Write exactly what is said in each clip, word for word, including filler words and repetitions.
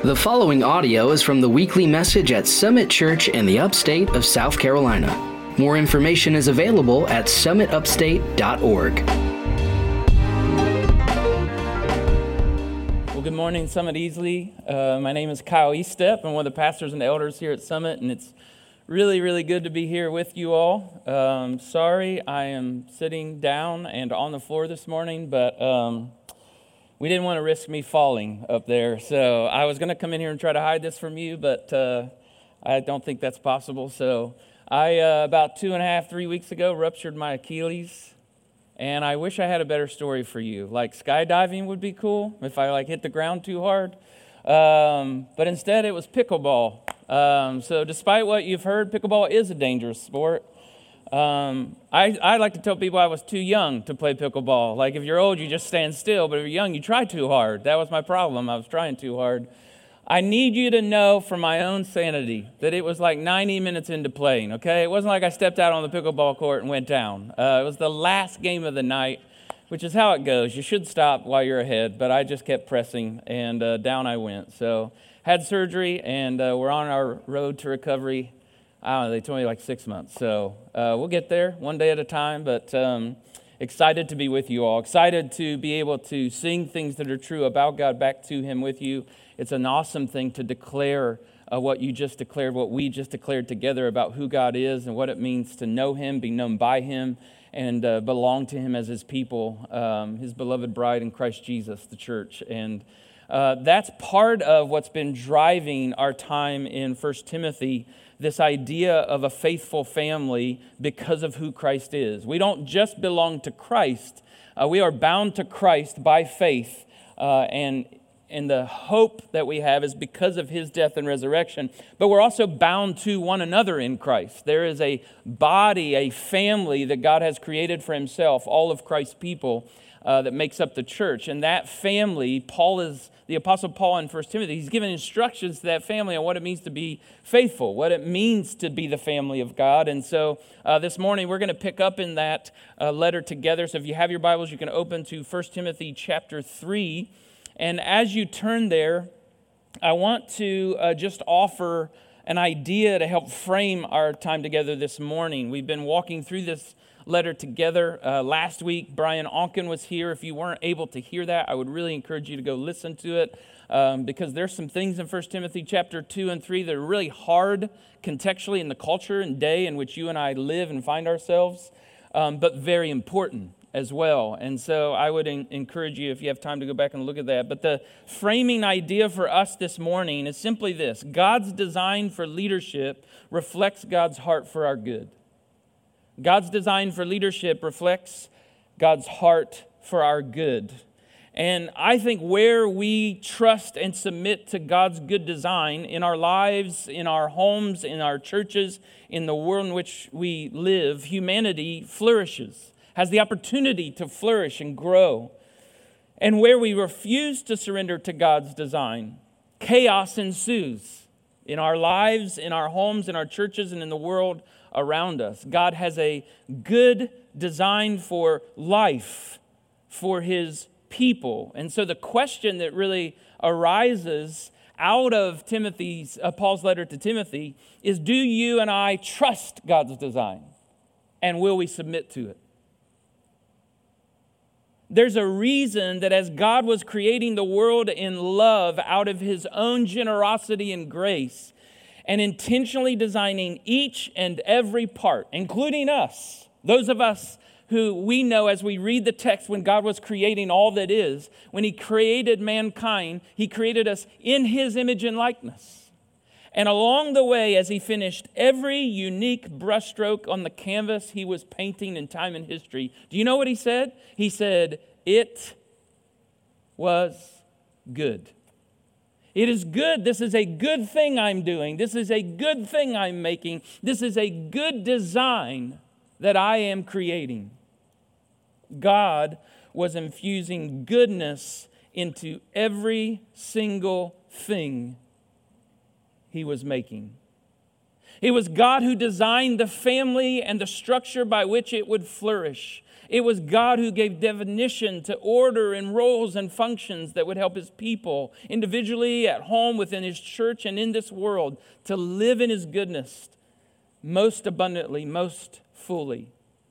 The following audio is from the weekly message at Summit Church in the upstate of South Carolina. More information is available at summit upstate dot org. Well, good morning, Summit Easley. Uh, my name is Kyle Eastep. I'm one of the pastors and elders here at Summit, and it's really, really good to be here with you all. Um, sorry, I am sitting down and on the floor this morning, but um, we didn't want to risk me falling up there. So I was going to come in here and try to hide this from you, but uh, I don't think that's possible. So I, uh, about two and a half, three weeks ago, ruptured my Achilles. And I wish I had a better story for you. Like skydiving would be cool if I like hit the ground too hard. Um, but instead it was pickleball. Um, so despite what you've heard, pickleball is a dangerous sport. Um, I, I like to tell people I was too young to play pickleball. Like if you're old, you just stand still. But if you're young, you try too hard. That was my problem. I was trying too hard. I need you to know for my own sanity that it was like ninety minutes into playing, okay? It wasn't like I stepped out on the pickleball court and went down. Uh, it was the last game of the night, which is how it goes. You should stop while you're ahead, but I just kept pressing, and uh, down I went. So had surgery, and uh, we're on our road to recovery. I don't know, they told me like six months. So uh, we'll get there one day at a time, but um, excited to be with you all. Excited to be able to sing things that are true about God back to Him with you. It's an awesome thing to declare uh, what you just declared, what we just declared together about who God is and what it means to know Him, be known by Him, and uh, belong to Him as His people, um, His beloved bride in Christ Jesus, the church. And uh, that's part of what's been driving our time in First Timothy, this idea of a faithful family because of who Christ is. We don't just belong to Christ. Uh, we are bound to Christ by faith, uh, and And the hope that we have is because of His death and resurrection. But we're also bound to one another in Christ. There is a body, a family that God has created for Himself, all of Christ's people, uh, that makes up the church. And that family, Paul is, the Apostle Paul in First Timothy, he's given instructions to that family on what it means to be faithful, what it means to be the family of God. And so uh, this morning we're going to pick up in that uh, letter together. So if you have your Bibles, you can open to First Timothy chapter three. And as you turn there, I want to uh, just offer an idea to help frame our time together this morning. We've been walking through this letter together. Uh, last week, Brian Onken was here. If you weren't able to hear that, I would really encourage you to go listen to it um, because there's some things in First Timothy chapter two and three that are really hard contextually in the culture and day in which you and I live and find ourselves, um, but very important as well. And so I would en- encourage you, if you have time, to go back and look at that. But the framing idea for us this morning is simply this: God's design for leadership reflects God's heart for our good. God's design for leadership reflects God's heart for our good. And I think where we trust and submit to God's good design in our lives, in our homes, in our churches, in the world in which we live, humanity flourishes, has the opportunity to flourish and grow. And where we refuse to surrender to God's design, chaos ensues in our lives, in our homes, in our churches, and in the world around us. God has a good design for life, for His people. And so the question that really arises out of Timothy's, uh, Paul's letter to Timothy is, do you and I trust God's design? And will we submit to it? There's a reason that as God was creating the world in love out of His own generosity and grace, and intentionally designing each and every part, including us, those of us who we know as we read the text when God was creating all that is, when He created mankind, He created us in His image and likeness. And along the way, as He finished every unique brushstroke on the canvas He was painting in time and history, do you know what He said? He said, "It was good." It is good. This is a good thing I'm doing. This is a good thing I'm making. This is a good design that I am creating. God was infusing goodness into every single thing He was making. It was God who designed the family and the structure by which it would flourish. It was God who gave definition to order and roles and functions that would help his people, individually, at home, within his church, and in this world, to live in his goodness most abundantly, most fully.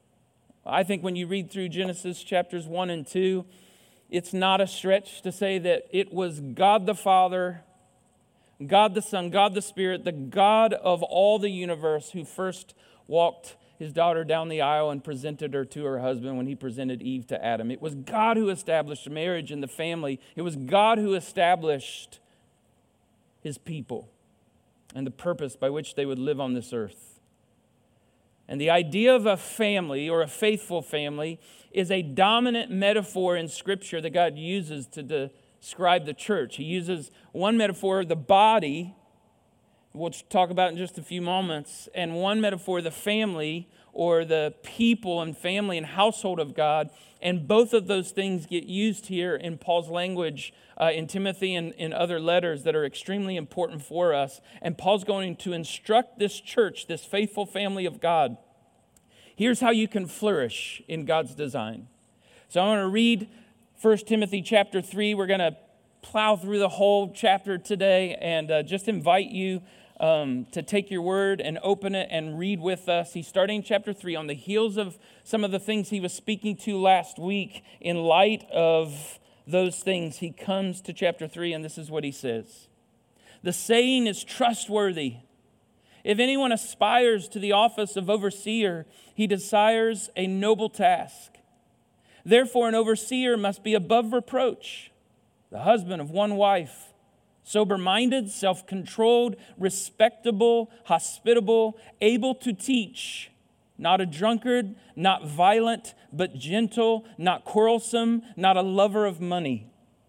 I think when you read through Genesis chapters one and two, it's not a stretch to say that it was God the Father, God the Son, God the Spirit, the God of all the universe who first walked his daughter down the aisle and presented her to her husband when he presented Eve to Adam. It was God who established marriage and the family. It was God who established his people and the purpose by which they would live on this earth. And the idea of a family or a faithful family is a dominant metaphor in Scripture that God uses to describe the church. He uses one metaphor, the body, we'll talk about in just a few moments, and one metaphor, the family or the people and family and household of God. And both of those things get used here in Paul's language uh, in Timothy and in other letters that are extremely important for us. And Paul's going to instruct this church, this faithful family of God. Here's how you can flourish in God's design. So I want to read First Timothy chapter three. We're going to plow through the whole chapter today and uh, just invite you Um, to take your word and open it and read with us. He's starting chapter three on the heels of some of the things he was speaking to last week. In light of those things, he comes to chapter three, and this is what he says. The saying is trustworthy. If anyone aspires to the office of overseer, he desires a noble task. Therefore, an overseer must be above reproach, the husband of one wife, sober-minded, self-controlled, respectable, hospitable, able to teach, not a drunkard, not violent, but gentle, not quarrelsome, not a lover of money.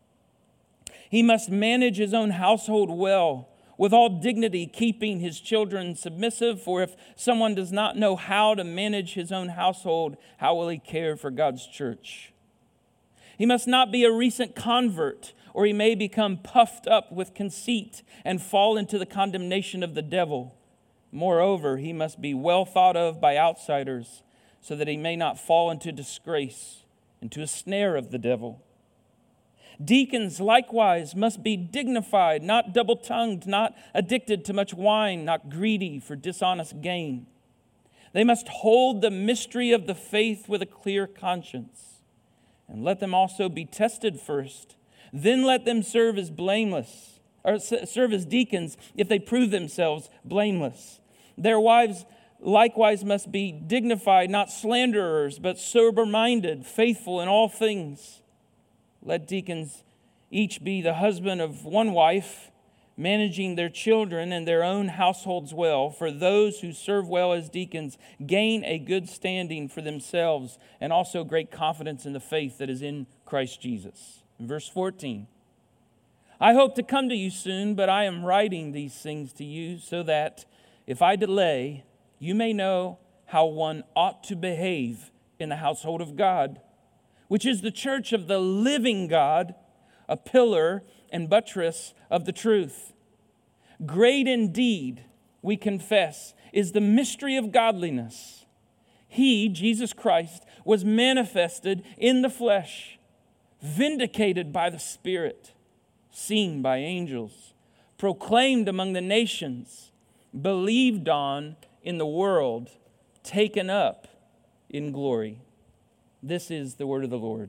He must manage his own household well, with all dignity, keeping his children submissive, for if someone does not know how to manage his own household, how will he care for God's church? He must not be a recent convert, or he may become puffed up with conceit and fall into the condemnation of the devil. Moreover, he must be well thought of by outsiders, so that he may not fall into disgrace, into a snare of the devil. Deacons likewise must be dignified, not double-tongued, not addicted to much wine, not greedy for dishonest gain. They must hold the mystery of the faith with a clear conscience, and let them also be tested first. Then let them serve as blameless, or serve as deacons if they prove themselves blameless. Their wives likewise must be dignified, not slanderers, but sober-minded, faithful in all things. Let deacons each be the husband of one wife, managing their children and their own households well. For those who serve well as deacons gain a good standing for themselves and also great confidence in the faith that is in Christ Jesus. In verse fourteen, I hope to come to you soon, but I am writing these things to you so that if I delay, you may know how one ought to behave in the household of God, which is the church of the living God, a pillar and buttress of the truth. Great indeed, we confess, is the mystery of godliness. He, Jesus Christ, was manifested in the flesh, vindicated by the Spirit, seen by angels, proclaimed among the nations, believed on in the world, taken up in glory. This is the word of the Lord.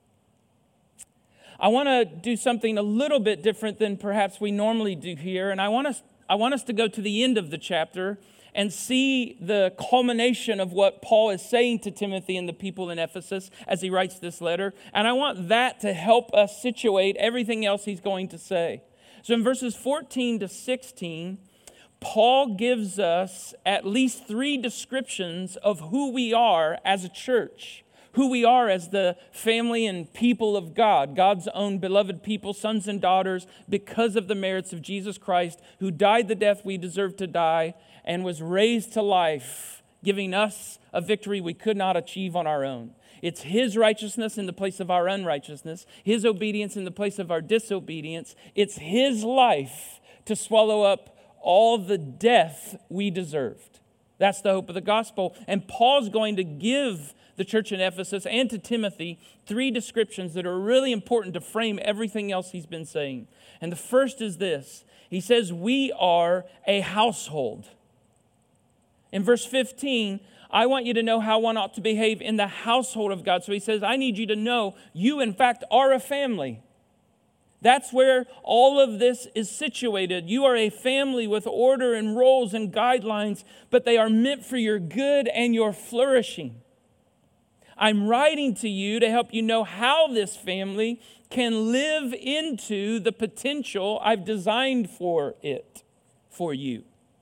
I want to do something a little bit different than perhaps we normally do here, and I want us I want us to go to the end of the chapter and see the culmination of what Paul is saying to Timothy and the people in Ephesus as he writes this letter. And I want that to help us situate everything else he's going to say. So in verses fourteen to sixteen, Paul gives us at least three descriptions of who we are as a church, who we are as the family and people of God, God's own beloved people, sons and daughters, because of the merits of Jesus Christ, who died the death we deserve to die and was raised to life, giving us a victory we could not achieve on our own. It's His righteousness in the place of our unrighteousness, His obedience in the place of our disobedience. It's His life to swallow up all the death we deserved. That's the hope of the gospel. And Paul's going to give the church in Ephesus and to Timothy three descriptions that are really important to frame everything else he's been saying. And the first is this. He says, we are a household. In verse fifteen, I want you to know how one ought to behave in the household of God. So he says, I need you to know you, in fact, are a family. That's where all of this is situated. You are a family with order and roles and guidelines, but they are meant for your good and your flourishing. I'm writing to you to help you know how this family can live into the potential I've designed for it, for you.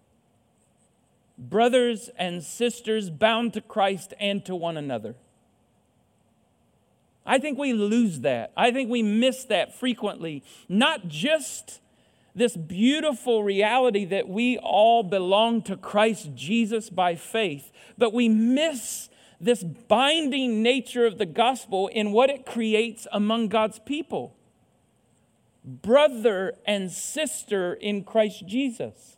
Brothers and sisters bound to Christ and to one another. I think we lose that. I think we miss that frequently. Not just this beautiful reality that we all belong to Christ Jesus by faith, but we miss this binding nature of the gospel in what it creates among God's people. Brother and sister in Christ Jesus.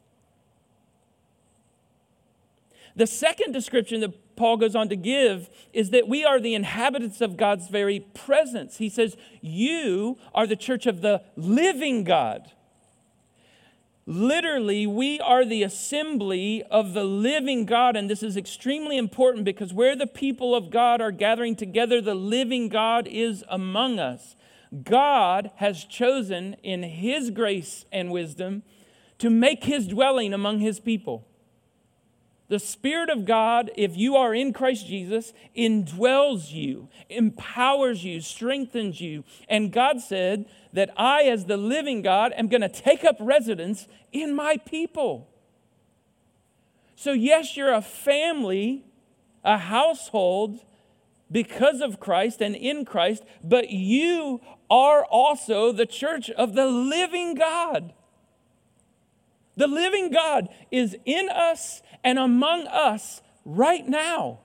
The second description that Paul goes on to give is that we are the inhabitants of God's very presence. He says, you are the church of the living God. Literally, we are the assembly of the living God, and this is extremely important because where the people of God are gathering together, the living God is among us. God has chosen in His grace and wisdom to make His dwelling among His people. The Spirit of God, if you are in Christ Jesus, indwells you, empowers you, strengthens you. And God said that I, as the living God, am going to take up residence in my people. So yes, you're a family, a household because of Christ and in Christ, but you are also the church of the living God. The living God is in us and among us right now.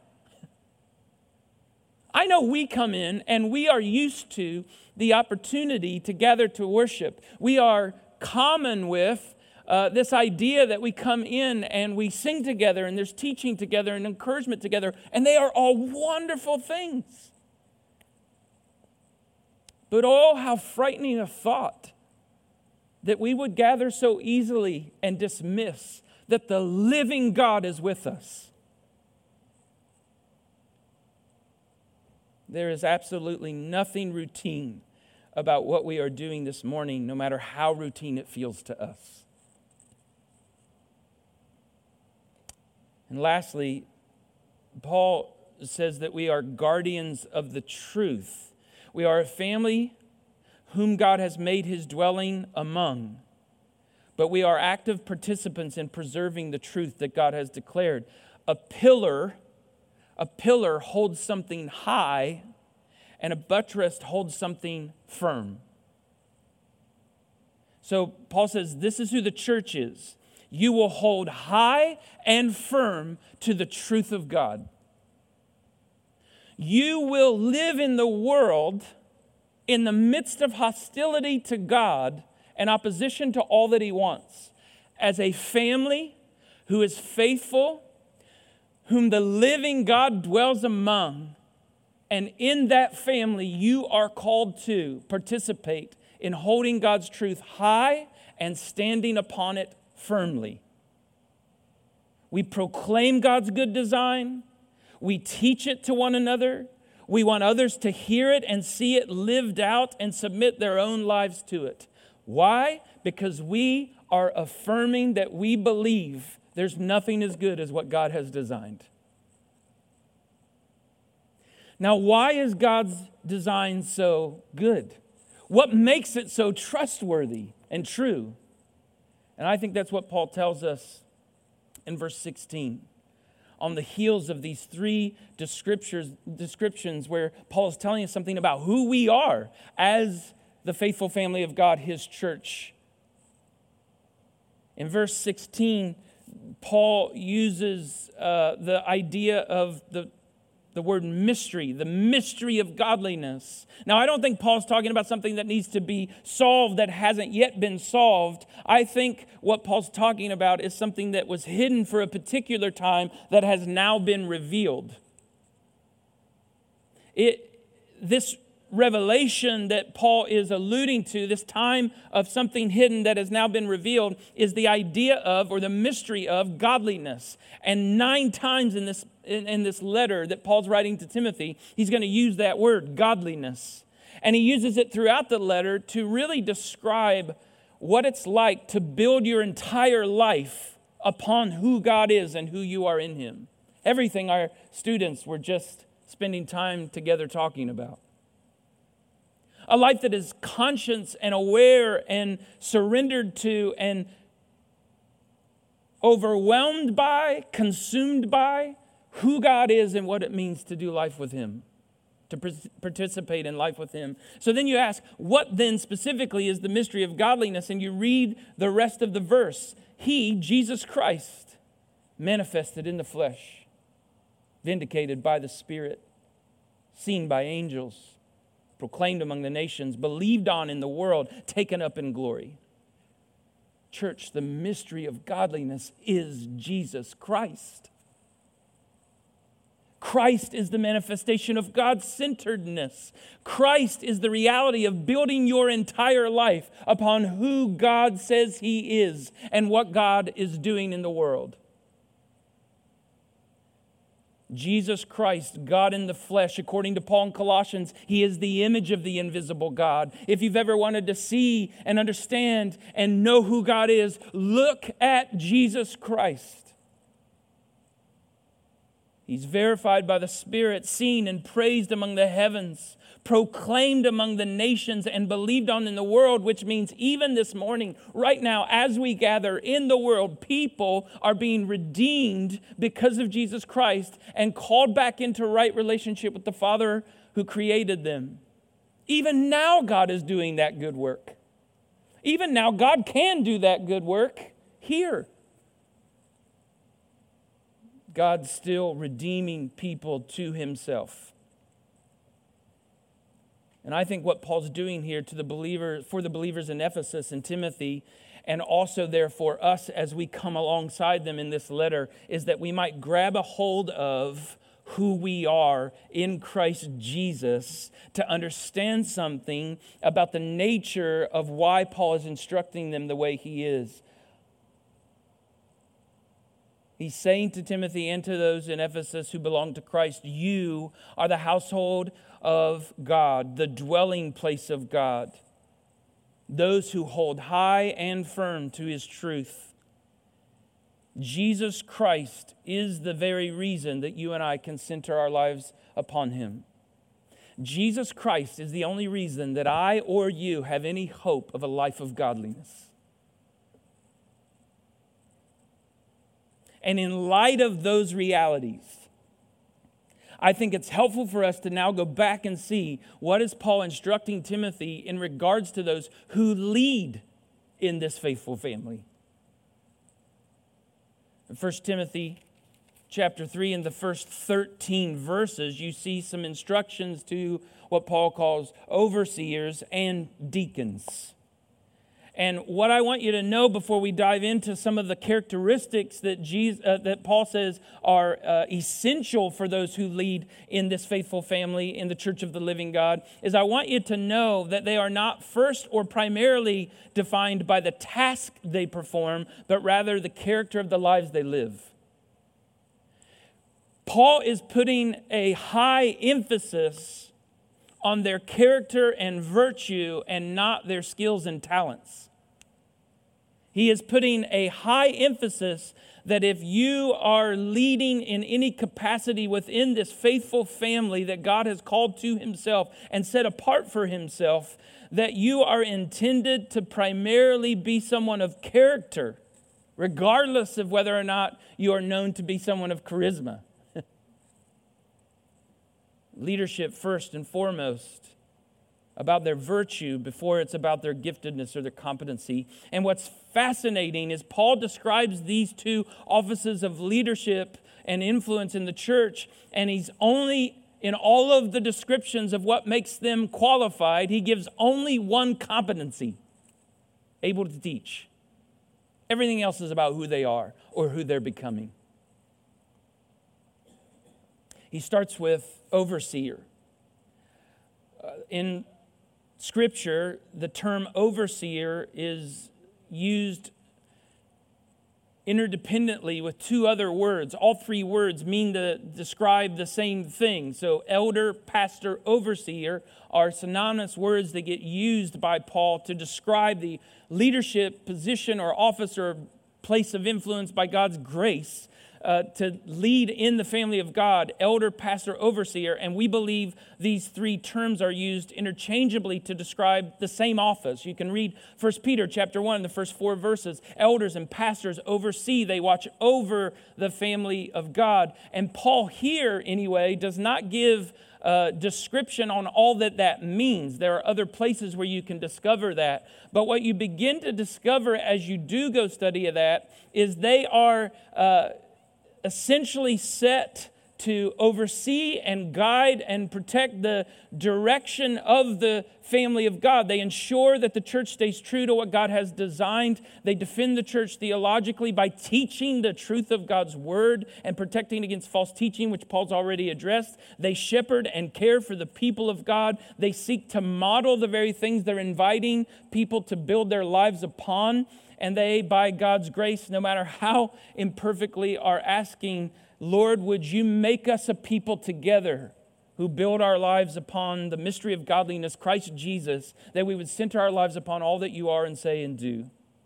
I know we come in and we are used to the opportunity to gather to worship. We are common with uh, this idea that we come in and we sing together and there's teaching together and encouragement together, and they are all wonderful things. But oh, how frightening a thought that we would gather so easily and dismiss that the living God is with us. There is absolutely nothing routine about what we are doing this morning, no matter how routine it feels to us. And lastly, Paul says that we are guardians of the truth. We are a family whom God has made His dwelling among. But we are active participants in preserving the truth that God has declared. A pillar, a pillar holds something high, and a buttress holds something firm. So Paul says, this is who the church is. You will hold high and firm to the truth of God. You will live in the world in the midst of hostility to God and opposition to all that He wants, as a family who is faithful, whom the living God dwells among, and in that family you are called to participate in holding God's truth high and standing upon it firmly. We proclaim God's good design. We teach it to one another. We want others to hear it and see it lived out and submit their own lives to it. Why? Because we are affirming that we believe there's nothing as good as what God has designed. Now, why is God's design so good? What makes it so trustworthy and true? And I think that's what Paul tells us in verse sixteen. On the heels of these three descriptions, descriptions where Paul is telling us something about who we are as the faithful family of God, His church. In verse sixteen, Paul uses uh, the idea of the the word mystery, the mystery of godliness. Now, I don't think Paul's talking about something that needs to be solved that hasn't yet been solved. I think what Paul's talking about is something that was hidden for a particular time that has now been revealed. It, this revelation that Paul is alluding to, this time of something hidden that has now been revealed, is the idea of, or the mystery of, godliness. And nine times in this in, in this letter that Paul's writing to Timothy, he's going to use that word, godliness. And he uses it throughout the letter to really describe what it's like to build your entire life upon who God is and who you are in Him. Everything our students were just spending time together talking about. A life that is conscious and aware and surrendered to and overwhelmed by, consumed by who God is and what it means to do life with Him, to participate in life with Him. So then you ask, what then specifically is the mystery of godliness? And you read the rest of the verse. He, Jesus Christ, manifested in the flesh, vindicated by the Spirit, seen by angels, proclaimed among the nations, believed on in the world, taken up in glory. Church, the mystery of godliness is Jesus Christ. Christ is the manifestation of God-centeredness. Christ is the reality of building your entire life upon who God says He is and what God is doing in the world. Jesus Christ, God in the flesh, according to Paul in Colossians, He is the image of the invisible God. If you've ever wanted to see and understand and know who God is, look at Jesus Christ. He's verified by the Spirit, seen and praised among the heavens, proclaimed among the nations, and believed on in the world, which means even this morning, right now, as we gather in the world, people are being redeemed because of Jesus Christ and called back into right relationship with the Father who created them. Even now, God is doing that good work. Even now, God can do that good work here. God's still redeeming people to Himself. And I think what Paul's doing here to the believer, for the believers in Ephesus and Timothy, and also therefore us as we come alongside them in this letter, is that we might grab a hold of who we are in Christ Jesus to understand something about the nature of why Paul is instructing them the way he is. He's saying to Timothy and to those in Ephesus who belong to Christ, you are the household of God, the dwelling place of God, those who hold high and firm to His truth. Jesus Christ is the very reason that you and I can center our lives upon Him. Jesus Christ is the only reason that I or you have any hope of a life of godliness. And in light of those realities, I think it's helpful for us to now go back and see what is Paul instructing Timothy in regards to those who lead in this faithful family. In First Timothy chapter three, in the first thirteen verses, you see some instructions to what Paul calls overseers and deacons. And what I want you to know before we dive into some of the characteristics that Jesus, uh, that Paul says are uh, essential for those who lead in this faithful family in the Church of the Living God is I want you to know that they are not first or primarily defined by the task they perform, but rather the character of the lives they live. Paul is putting a high emphasis on their character and virtue and not their skills and talents. He is putting a high emphasis that if you are leading in any capacity within this faithful family that God has called to Himself and set apart for Himself, that you are intended to primarily be someone of character, regardless of whether or not you are known to be someone of charisma. Leadership first and foremost, about their virtue before it's about their giftedness or their competency. And what's fascinating is Paul describes these two offices of leadership and influence in the church, and he's only, in all of the descriptions of what makes them qualified, he gives only one competency: able to teach. Everything else is about who they are or who they're becoming. He starts with overseer. Uh, in Scripture, the term overseer is used interdependently with two other words. All three words mean to describe the same thing. So elder, pastor, overseer are synonymous words that get used by Paul to describe the leadership position or office or place of influence by God's grace uh, to lead in the family of God: elder, pastor, overseer. And we believe these three terms are used interchangeably to describe the same office. You can read First Peter chapter one, the first four verses. Elders and pastors oversee, they watch over the family of God. And Paul here, anyway, does not give a description on all that that means. There are other places where you can discover that. But what you begin to discover as you do go study of that is they are uh, essentially set to oversee and guide and protect the direction of the family of God. They ensure that the church stays true to what God has designed. They defend the church theologically by teaching the truth of God's word and protecting against false teaching, which Paul's already addressed. They shepherd and care for the people of God. They seek to model the very things they're inviting people to build their lives upon. And they, by God's grace, no matter how imperfectly, are asking, Lord, would you make us a people together who build our lives upon the mystery of godliness, Christ Jesus, that we would center our lives upon all that you are and say and do.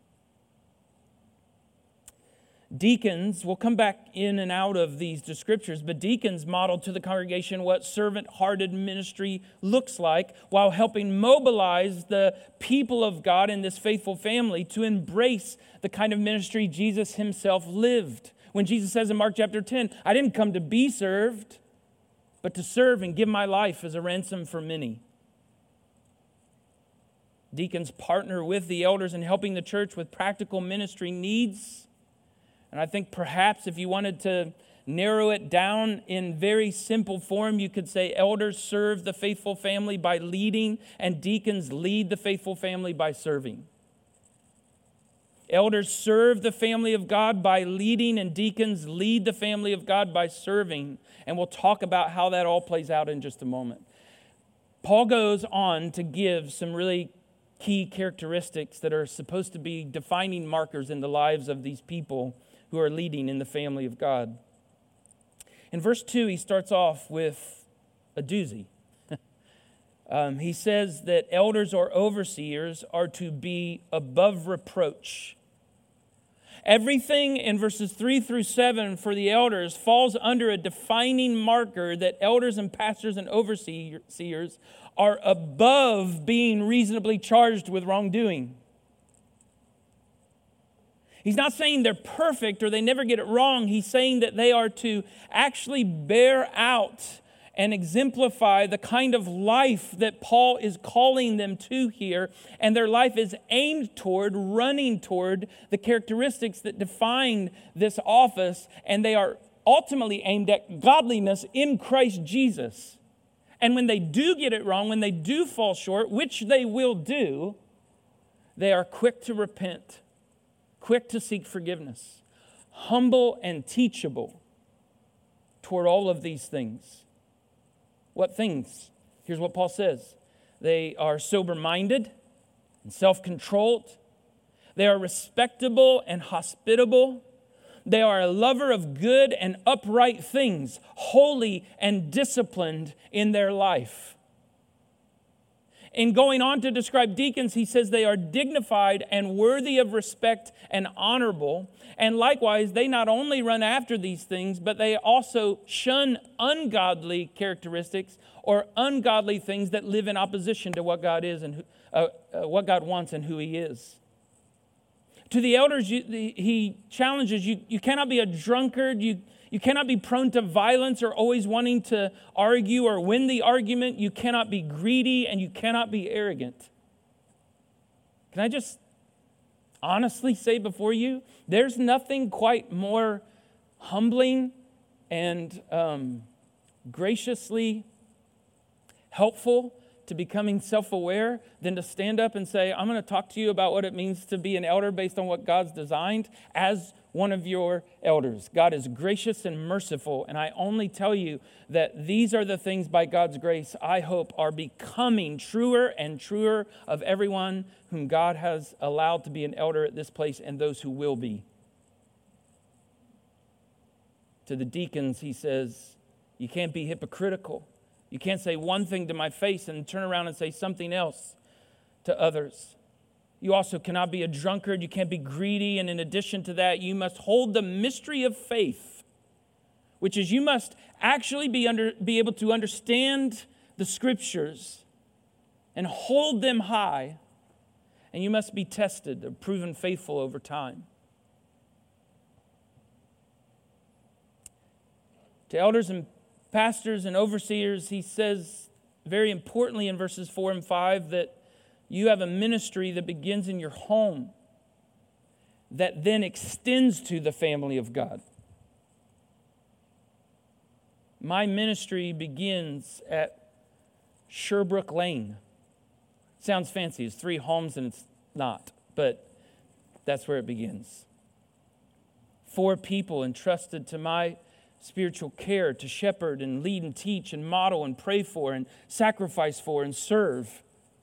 Deacons, we'll come back in and out of these scriptures, but deacons model to the congregation what servant-hearted ministry looks like while helping mobilize the people of God in this faithful family to embrace the kind of ministry Jesus himself lived. When Jesus says in Mark chapter ten, I didn't come to be served, but to serve and give my life as a ransom for many. Deacons partner with the elders in helping the church with practical ministry needs. And I think perhaps if you wanted to narrow it down in very simple form, you could say elders serve the faithful family by leading, and deacons lead the faithful family by serving. Elders serve the family of God by leading, and deacons lead the family of God by serving. And we'll talk about how that all plays out in just a moment. Paul goes on to give some really key characteristics that are supposed to be defining markers in the lives of these people who are leading in the family of God. In verse two, he starts off with a doozy. um, he says that elders or overseers are to be above reproach. Everything in verses three through seven for the elders falls under a defining marker that elders and pastors and overseers are above being reasonably charged with wrongdoing. He's not saying they're perfect or they never get it wrong. He's saying that they are to actually bear out and exemplify the kind of life that Paul is calling them to here. And their life is aimed toward, running toward the characteristics that define this office. And they are ultimately aimed at godliness in Christ Jesus. And when they do get it wrong, when they do fall short, which they will do, they are quick to repent, quick to seek forgiveness, humble and teachable toward all of these things. What things? Here's what Paul says. They are sober-minded and self-controlled. They are respectable and hospitable. They are a lover of good and upright things, holy and disciplined in their life. In going on to describe deacons, he says they are dignified and worthy of respect and honorable. And likewise, they not only run after these things, but they also shun ungodly characteristics or ungodly things that live in opposition to what God is and who, uh, uh, what God wants and who He is. To the elders, you, the, he challenges you. You cannot be a drunkard. You You cannot be prone to violence or always wanting to argue or win the argument. You cannot be greedy and you cannot be arrogant. Can I just honestly say before you, there's nothing quite more humbling and um, graciously helpful to becoming self-aware than to stand up and say, I'm going to talk to you about what it means to be an elder based on what God's designed as one of your elders. God is gracious and merciful, and I only tell you that these are the things by God's grace I hope are becoming truer and truer of everyone whom God has allowed to be an elder at this place and those who will be. To the deacons, he says, you can't be hypocritical. You can't say one thing to my face and turn around and say something else to others. You also cannot be a drunkard. You can't be greedy. And in addition to that, you must hold the mystery of faith, which is you must actually be under, be able to understand the scriptures and hold them high. And you must be tested or proven faithful over time. To elders and pastors and overseers, he says very importantly in verses four and five that you have a ministry that begins in your home that then extends to the family of God. My ministry begins at Sherbrooke Lane. Sounds fancy. It's three homes and it's not, but that's where it begins. Four people entrusted to my spiritual care to shepherd and lead and teach and model and pray for and sacrifice for and serve.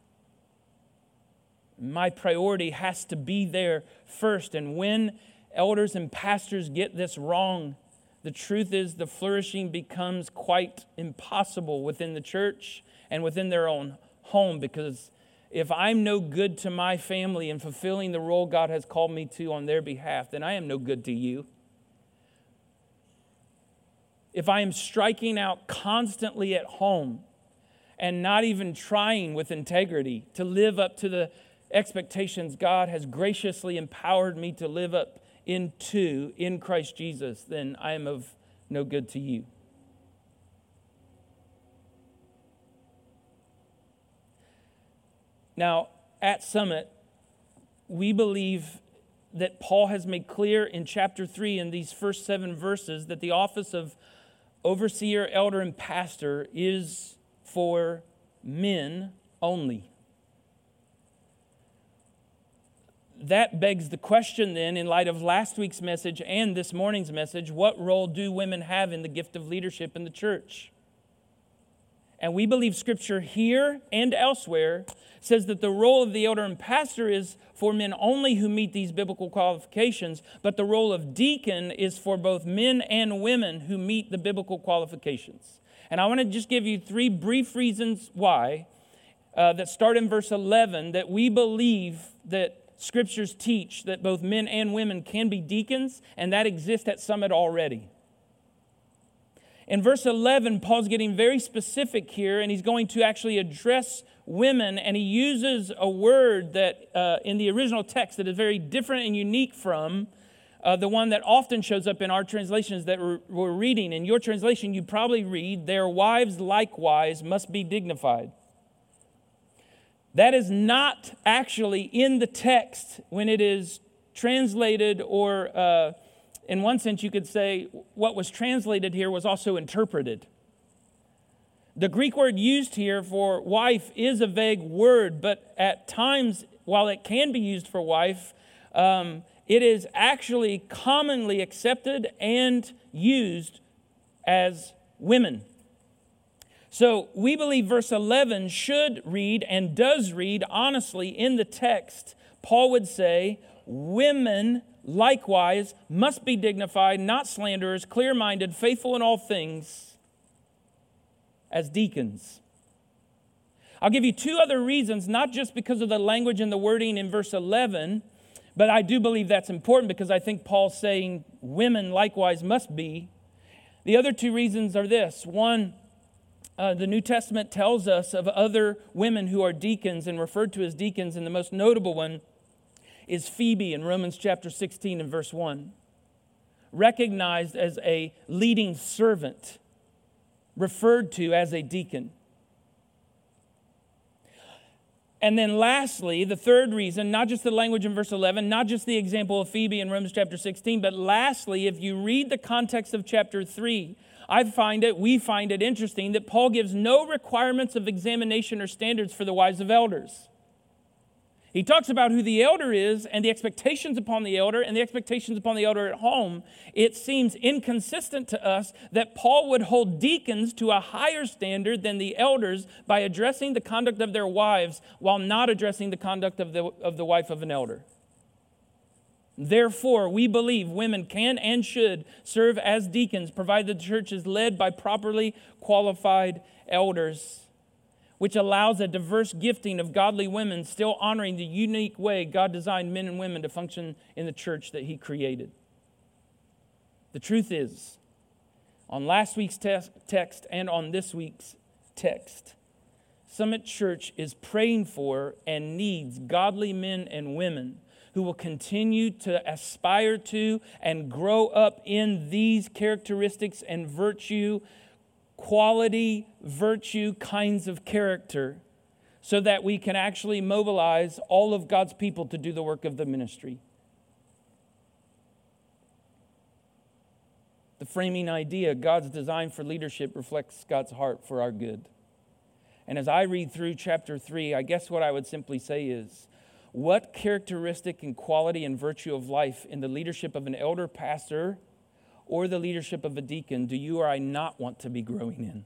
My priority has to be there first. And when elders and pastors get this wrong, the truth is the flourishing becomes quite impossible within the church and within their own home, because if I'm no good to my family in fulfilling the role God has called me to on their behalf, then I am no good to you. If I am striking out constantly at home and not even trying with integrity to live up to the expectations God has graciously empowered me to live up into in Christ Jesus, then I am of no good to you. Now, at Summit, we believe that Paul has made clear in chapter three in these first seven verses that the office of overseer, elder, and pastor is for men only. That begs the question then, in light of last week's message and this morning's message, what role do women have in the gift of leadership in the church? And we believe Scripture here and elsewhere says that the role of the elder and pastor is for men only who meet these biblical qualifications, but the role of deacon is for both men and women who meet the biblical qualifications. And I want to just give you three brief reasons why uh, that start in verse eleven, that we believe that Scriptures teach that both men and women can be deacons, and that exists at Summit already. In verse eleven, Paul's getting very specific here, and he's going to actually address women, and he uses a word that uh, in the original text that is very different and unique from uh, the one that often shows up in our translations that we're, we're reading. In your translation, you probably read, their wives likewise must be dignified. That is not actually in the text when it is translated, or uh, in one sense you could say what was translated here was also interpreted. The Greek word used here for wife is a vague word, but at times, while it can be used for wife, um, it is actually commonly accepted and used as women. So we believe verse eleven should read, and does read honestly in the text. Paul would say, women likewise must be dignified, not slanderers, clear-minded, faithful in all things, as deacons. I'll give you two other reasons, not just because of the language and the wording in verse eleven, but I do believe that's important because I think Paul's saying women likewise must be. The other two reasons are this. One, uh, the New Testament tells us of other women who are deacons and referred to as deacons, and the most notable one is Phoebe in Romans chapter sixteen and verse one. Recognized as a leading servant, referred to as a deacon. And then lastly, the third reason, not just the language in verse eleven, not just the example of Phoebe in Romans chapter sixteen, but lastly, if you read the context of chapter three, I find it, we find it interesting that Paul gives no requirements of examination or standards for the wives of elders. He talks about who the elder is and the expectations upon the elder and the expectations upon the elder at home. It seems inconsistent to us that Paul would hold deacons to a higher standard than the elders by addressing the conduct of their wives while not addressing the conduct of the, of the wife of an elder. Therefore, we believe women can and should serve as deacons, provided the church is led by properly qualified elders, which allows a diverse gifting of godly women, still honoring the unique way God designed men and women to function in the church that He created. The truth is, on last week's te- text and on this week's text, Summit Church is praying for and needs godly men and women who will continue to aspire to and grow up in these characteristics and virtue quality, virtue kinds of character so that we can actually mobilize all of God's people to do the work of the ministry. The framing idea, God's design for leadership, reflects God's heart for our good. And as I read through chapter three, I guess what I would simply say is, what characteristic and quality and virtue of life in the leadership of an elder pastor or the leadership of a deacon do you or I not want to be growing in?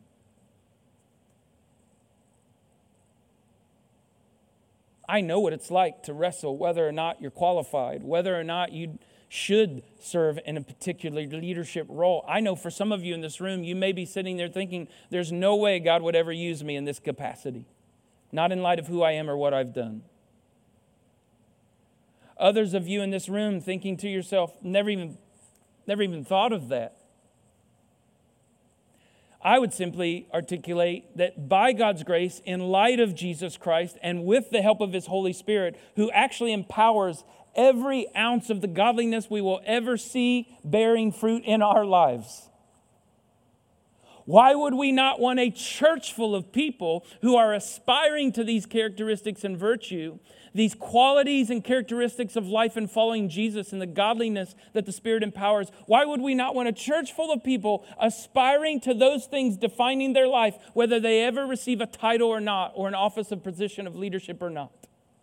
I know what it's like to wrestle whether or not you're qualified, whether or not you should serve in a particular leadership role. I know for some of you in this room, you may be sitting there thinking, there's no way God would ever use me in this capacity, not in light of who I am or what I've done. Others of you in this room thinking to yourself, never even Never even thought of that. I would simply articulate that by God's grace, in light of Jesus Christ, and with the help of His Holy Spirit, who actually empowers every ounce of the godliness we will ever see bearing fruit in our lives. Why would we not want a church full of people who are aspiring to these characteristics and virtue, these qualities and characteristics of life and following Jesus and the godliness that the Spirit empowers? Why would we not want a church full of people aspiring to those things defining their life, whether they ever receive a title or not, or an office of position of leadership or not?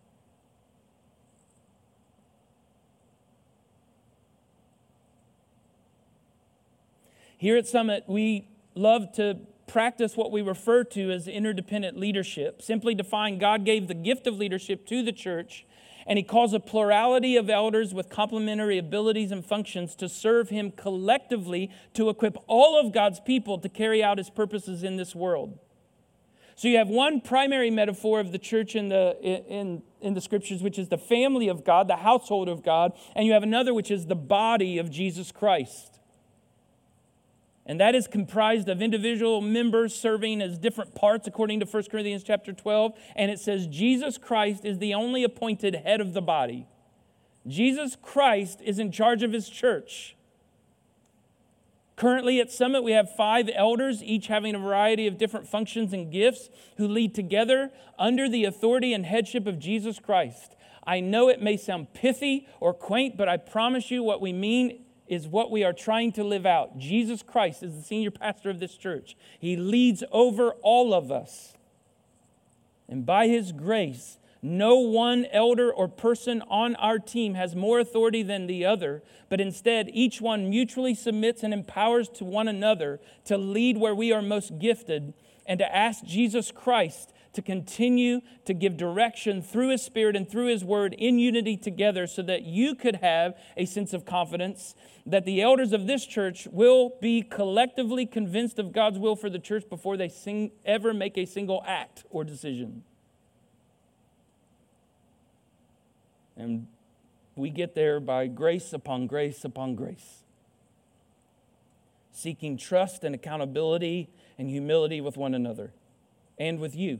Here at Summit, we love to practice what we refer to as interdependent leadership. Simply defined, God gave the gift of leadership to the church, and He calls a plurality of elders with complementary abilities and functions to serve Him collectively to equip all of God's people to carry out His purposes in this world. So you have one primary metaphor of the church in the in, in the scriptures, which is the family of God, the household of God, and you have another which is the body of Jesus Christ. And that is comprised of individual members serving as different parts according to First Corinthians chapter twelve. And it says Jesus Christ is the only appointed head of the body. Jesus Christ is in charge of His church. Currently at Summit, we have five elders, each having a variety of different functions and gifts, who lead together under the authority and headship of Jesus Christ. I know it may sound pithy or quaint, but I promise you what we mean is what we are trying to live out. Jesus Christ is the senior pastor of this church. He leads over all of us. And by His grace, no one elder or person on our team has more authority than the other, but instead each one mutually submits and empowers to one another to lead where we are most gifted and to ask Jesus Christ to continue to give direction through His Spirit and through His Word in unity together so that you could have a sense of confidence that the elders of this church will be collectively convinced of God's will for the church before they sing, ever make a single act or decision. And we get there by grace upon grace upon grace, seeking trust and accountability and humility with one another and with you.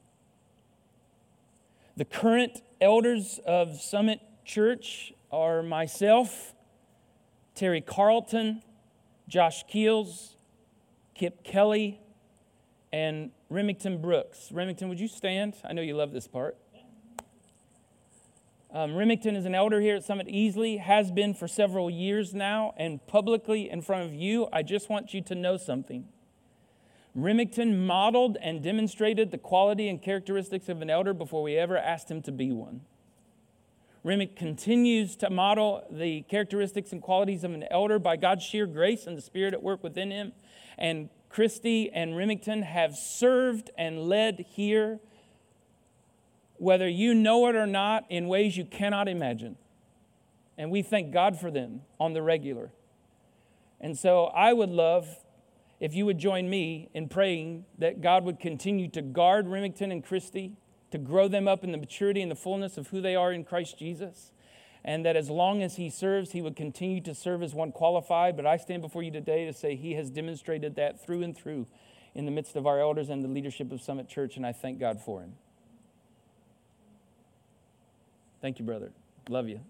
The current elders of Summit Church are myself, Terry Carlton, Josh Keels, Kip Kelly, and Remington Brooks. Remington, would you stand? I know you love this part. Um, Remington is an elder here at Summit Easley, has been for several years now, and publicly in front of you, I just want you to know something. Remington modeled and demonstrated the quality and characteristics of an elder before we ever asked him to be one. Remington continues to model the characteristics and qualities of an elder by God's sheer grace and the Spirit at work within him. And Christy and Remington have served and led here, whether you know it or not, in ways you cannot imagine. And we thank God for them on the regular. And so I would love if you would join me in praying that God would continue to guard Remington and Christy, to grow them up in the maturity and the fullness of who they are in Christ Jesus, and that as long as he serves, he would continue to serve as one qualified. But I stand before you today to say he has demonstrated that through and through in the midst of our elders and the leadership of Summit Church, and I thank God for him. Thank you, brother. Love you.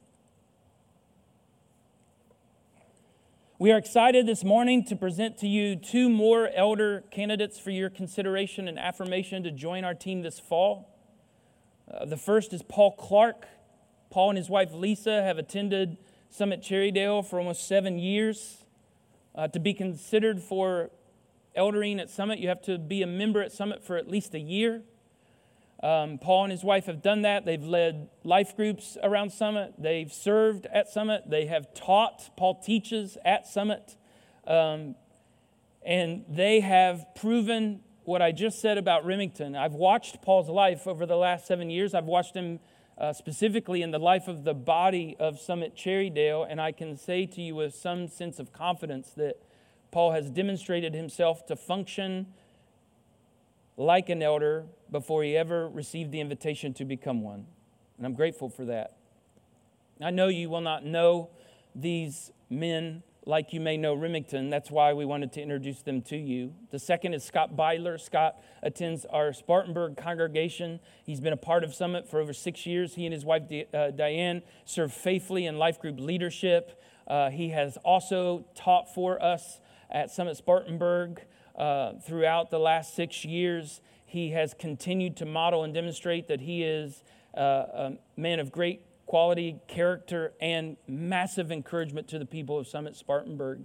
We are excited this morning to present to you two more elder candidates for your consideration and affirmation to join our team this fall. Uh, the first is Paul Clark. Paul and his wife Lisa have attended Summit Cherrydale for almost seven years. Uh, to be considered for eldering at Summit, you have to be a member at Summit for at least a year. Um, Paul and his wife have done that. They've led life groups around Summit. They've served at Summit. They have taught. Paul teaches at Summit. Um, and they have proven what I just said about Remington. I've watched Paul's life over the last seven years. I've watched him uh, specifically in the life of the body of Summit Cherrydale, and I can say to you with some sense of confidence that Paul has demonstrated himself to function like an elder before he ever received the invitation to become one. And I'm grateful for that. I know you will not know these men like you may know Remington. That's why we wanted to introduce them to you. The second is Scott Byler. Scott attends our Spartanburg congregation. He's been a part of Summit for over six years. He and his wife uh, Diane serve faithfully in life group leadership. Uh, he has also taught for us at Summit Spartanburg uh, throughout the last six years. He has continued to model and demonstrate that he is uh, a man of great quality, character, and massive encouragement to the people of Summit Spartanburg.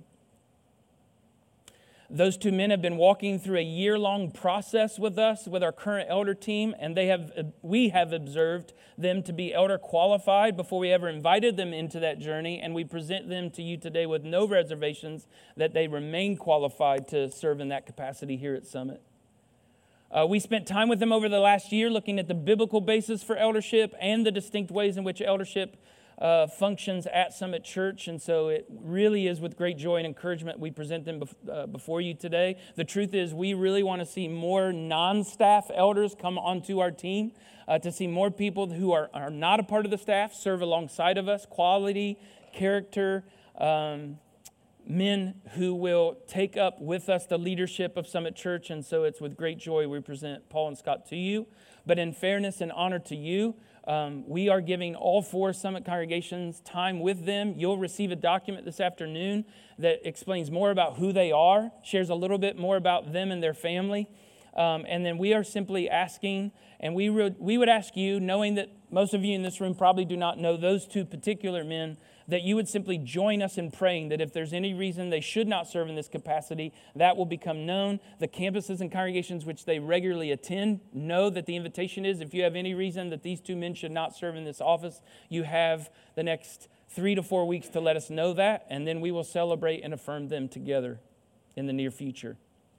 Those two men have been walking through a year-long process with us, with our current elder team, and they have we have observed them to be elder qualified before we ever invited them into that journey, and we present them to you today with no reservations that they remain qualified to serve in that capacity here at Summit. Uh, we spent time with them over the last year looking at the biblical basis for eldership and the distinct ways in which eldership uh, functions at Summit Church. And so it really is with great joy and encouragement we present them bef- uh, before you today. The truth is we really want to see more non-staff elders come onto our team, uh, to see more people who are, are not a part of the staff serve alongside of us, quality, character, um men who will take up with us the leadership of Summit Church. And so it's with great joy we present Paul and Scott to you. But in fairness and honor to you, um, we are giving all four Summit congregations time with them. You'll receive a document this afternoon that explains more about who they are, shares a little bit more about them and their family. Um, and then we are simply asking, and we, re- we would ask you, knowing that most of you in this room probably do not know those two particular men, that you would simply join us in praying that if there's any reason they should not serve in this capacity, that will become known. The campuses and congregations which they regularly attend know that the invitation is, if you have any reason that these two men should not serve in this office, you have the next three to four weeks to let us know that, and then we will celebrate and affirm them together in the near future.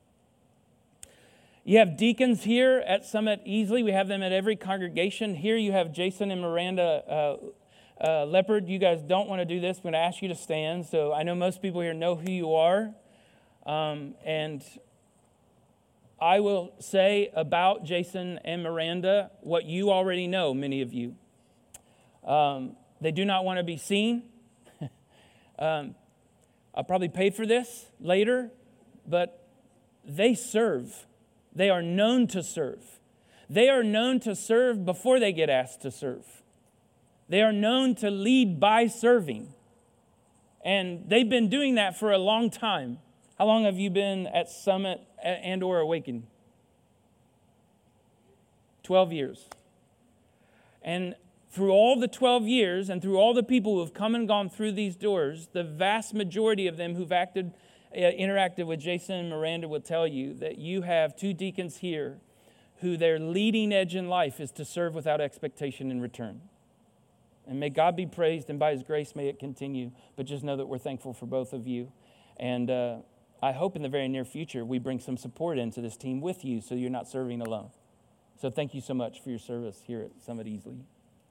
You have deacons here at Summit Easley. We have them at every congregation. Here you have Jason and Miranda uh, Uh, Leopard. You guys don't want to do this. I'm going to ask you to stand. So I know most people here know who you are. Um, and I will say about Jason and Miranda what you already know, many of you. Um, they do not want to be seen. um, I'll probably pay for this later, but they serve. They are known to serve. They are known to serve before they get asked to serve. They are known to lead by serving. And they've been doing that for a long time. How long have you been at Summit and or Awaken? twelve years. And through all the twelve years and through all the people who have come and gone through these doors, the vast majority of them who've acted, uh, interacted with Jason and Miranda will tell you that you have two deacons here who their leading edge in life is to serve without expectation in return. And may God be praised, and by His grace may it continue. But just know that we're thankful for both of you. And uh, I hope in the very near future we bring some support into this team with you so you're not serving alone. So thank you so much for your service here at Summit Easley.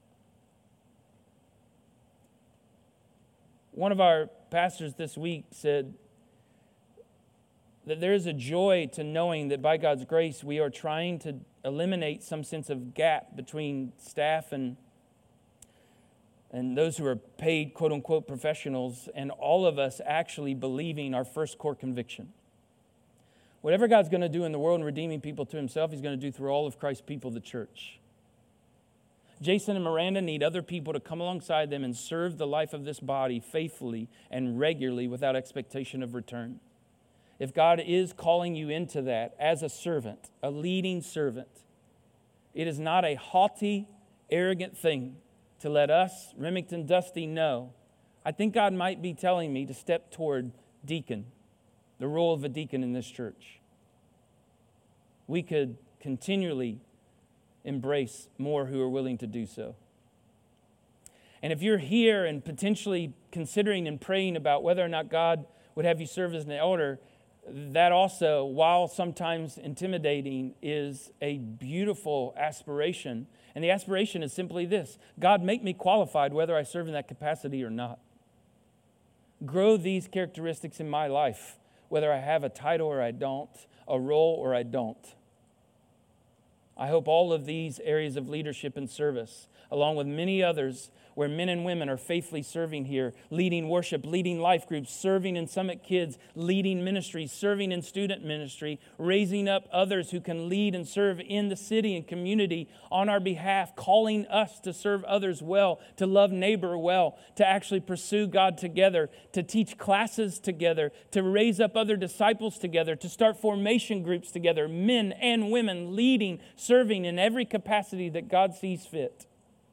One of our pastors this week said that there is a joy to knowing that by God's grace we are trying to eliminate some sense of gap between staff and, and those who are paid quote-unquote professionals and all of us actually believing our first core conviction. Whatever God's going to do in the world and redeeming people to Himself, He's going to do through all of Christ's people, the church. Jason and Miranda need other people to come alongside them and serve the life of this body faithfully and regularly without expectation of return. If God is calling you into that as a servant, a leading servant, it is not a haughty, arrogant thing to let us, Remington Dusty, know. I think God might be telling me to step toward deacon, the role of a deacon in this church. We could continually embrace more who are willing to do so. And if you're here and potentially considering and praying about whether or not God would have you serve as an elder, that also, while sometimes intimidating, is a beautiful aspiration. And the aspiration is simply this: God, make me qualified whether I serve in that capacity or not. Grow these characteristics in my life, whether I have a title or I don't, a role or I don't. I hope all of these areas of leadership and service, along with many others where men and women are faithfully serving here, leading worship, leading life groups, serving in Summit Kids, leading ministries, serving in student ministry, raising up others who can lead and serve in the city and community on our behalf, calling us to serve others well, to love neighbor well, to actually pursue God together, to teach classes together, to raise up other disciples together, to start formation groups together, men and women leading, serving in every capacity that God sees fit.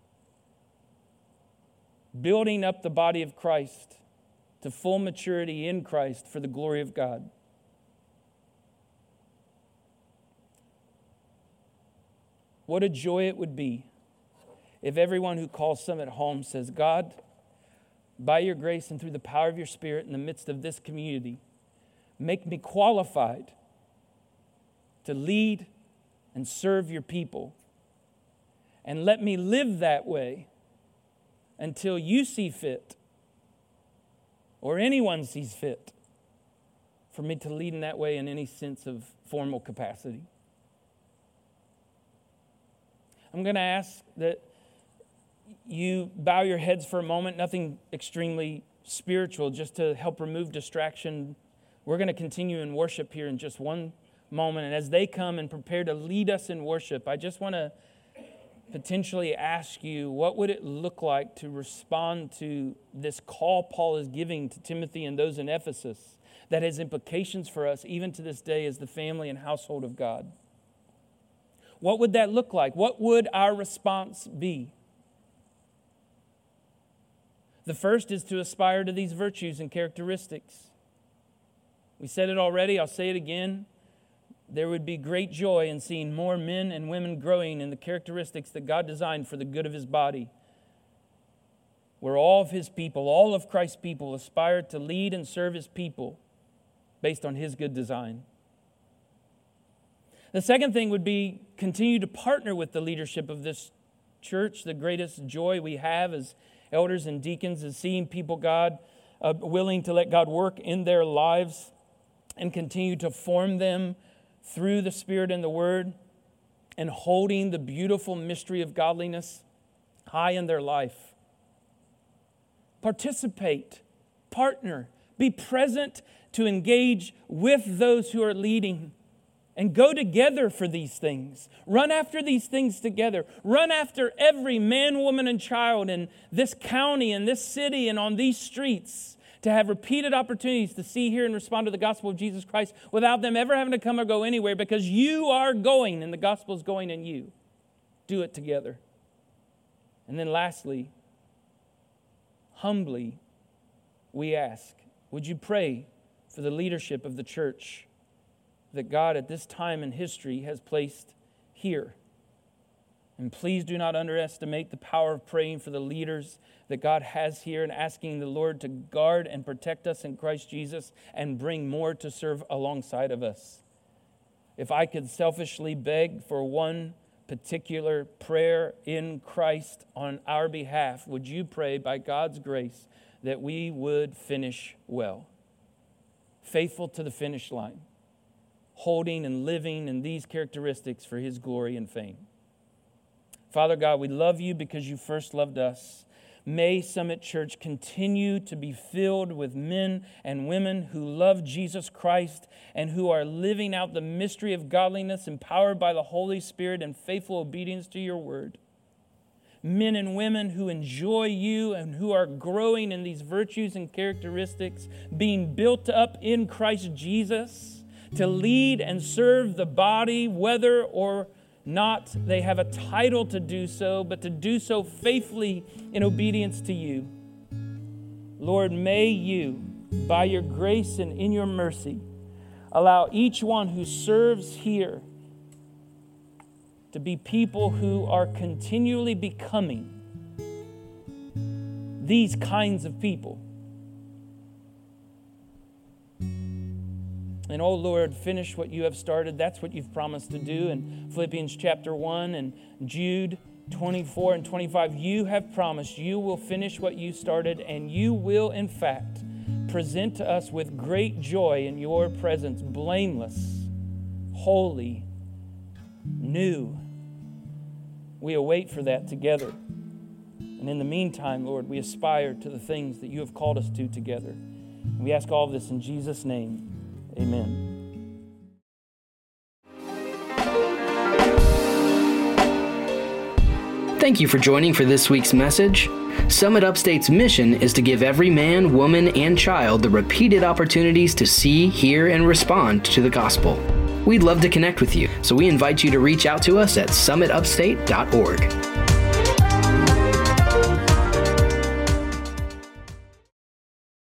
Building up the body of Christ to full maturity in Christ for the glory of God. What a joy it would be if everyone who calls Summit home says, God, by your grace and through the power of your Spirit in the midst of this community, make me qualified to lead and serve your people. And let me live that way until you see fit, or anyone sees fit, for me to lead in that way in any sense of formal capacity. I'm going to ask that you bow your heads for a moment, nothing extremely spiritual, just to help remove distraction. We're going to continue in worship here in just one moment, and as they come and prepare to lead us in worship, I just want to potentially ask you, what would it look like to respond to this call Paul is giving to Timothy and those in Ephesus that has implications for us even to this day as the family and household of God? What would that look like? What would our response be? The first is to aspire to these virtues and characteristics. We said it already, I'll say it again. There would be great joy in seeing more men and women growing in the characteristics that God designed for the good of His body, where all of His people, all of Christ's people, aspire to lead and serve His people based on His good design. The second thing would be continue to partner with the leadership of this church. The greatest joy we have as elders and deacons is seeing people, God, uh, willing to let God work in their lives and continue to form them through the Spirit and the Word, and holding the beautiful mystery of godliness high in their life. Participate, partner, be present to engage with those who are leading, and go together for these things. Run after these things together. Run after every man, woman, and child in this county, in this city, and on these streets, to have repeated opportunities to see, hear, and respond to the gospel of Jesus Christ without them ever having to come or go anywhere, because you are going and the gospel is going in you. Do it together. And then lastly, humbly, we ask, would you pray for the leadership of the church that God at this time in history has placed here? And please do not underestimate the power of praying for the leaders that God has here and asking the Lord to guard and protect us in Christ Jesus and bring more to serve alongside of us. If I could selfishly beg for one particular prayer in Christ on our behalf, would you pray by God's grace that we would finish well, faithful to the finish line, holding and living in these characteristics for His glory and fame? Father God, we love you because you first loved us. May Summit Church continue to be filled with men and women who love Jesus Christ and who are living out the mystery of godliness, empowered by the Holy Spirit and faithful obedience to your word. Men and women who enjoy you and who are growing in these virtues and characteristics, being built up in Christ Jesus to lead and serve the body, whether or not they have a title to do so, but to do so faithfully in obedience to you. Lord, may you, by your grace and in your mercy, allow each one who serves here to be people who are continually becoming these kinds of people. And oh Lord, finish what you have started. That's what you've promised to do in Philippians chapter one and Jude twenty-four and twenty-five. You have promised you will finish what you started, and you will in fact present to us with great joy in your presence, blameless, holy, new. We await for that together. And in the meantime, Lord, we aspire to the things that you have called us to together. And we ask all of this in Jesus' name. Amen. Thank you for joining for this week's message. Summit Upstate's mission is to give every man, woman, and child the repeated opportunities to see, hear, and respond to the gospel. We'd love to connect with you, so we invite you to reach out to us at summit upstate dot org.